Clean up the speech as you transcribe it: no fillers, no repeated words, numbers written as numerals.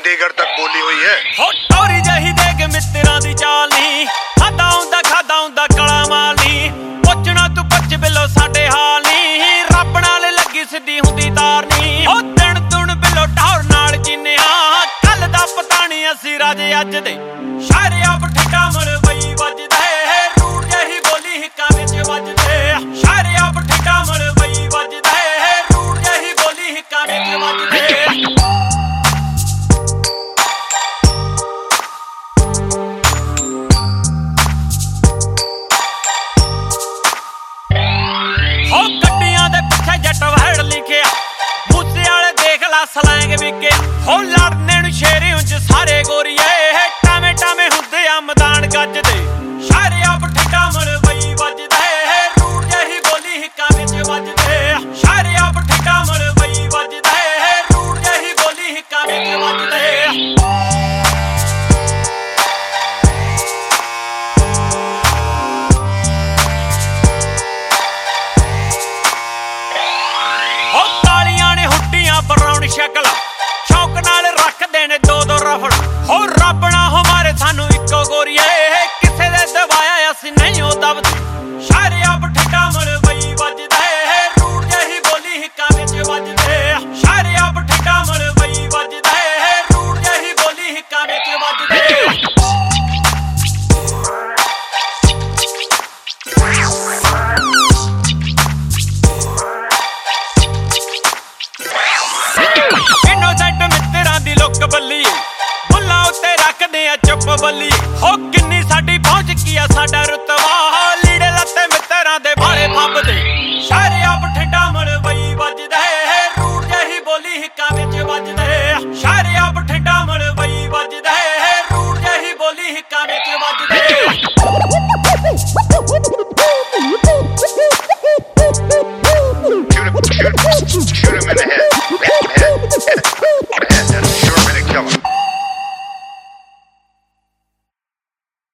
चंडीगढ़ तक बोली हुई है। हो टोरी जही दे के मित्रा दी चाल नी खादा हुंदा कला माल नी पुछना तू पुछ बिलो साडे हाल नी रब नाल लगी सिद्धी हुंदी तार नी हो दिन दुन बिलो ढौर नाल जीनिया कल दा पता नहीं असी राजे अज दे शायरे आ बठिंडा मलवई वजदे रूड़ जही बोली हिक्का विच वजदे शायरे आ बठिंडा मलवई वजदे रूड़ जही बोली हिक्का विच वजदे हो गड्डियां दे पिछे जट वहड़ लिखिया मूसे वाले देख ला सलैंग विके हो लड़ने नूं शेरे उंच सारे गोरीए